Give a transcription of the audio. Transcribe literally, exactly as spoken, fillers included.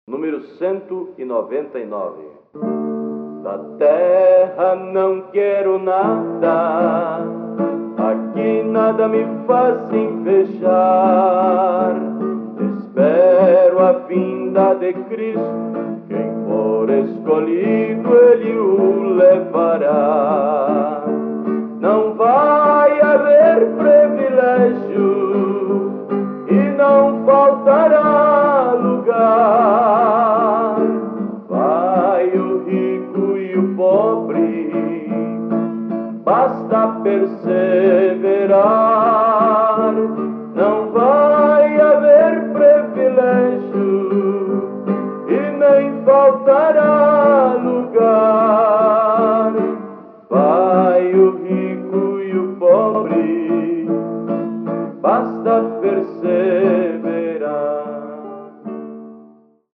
número cento e noventa e nove. Da terra não quero nada, aqui nada me faz invejar. Espero a vinda de Cristo, quem for escolhido ele o levará. Não vai haver privilégio e não faltará lugar. Vai o rico e o pobre, basta perseverar. Não vai haver privilégio e nem faltará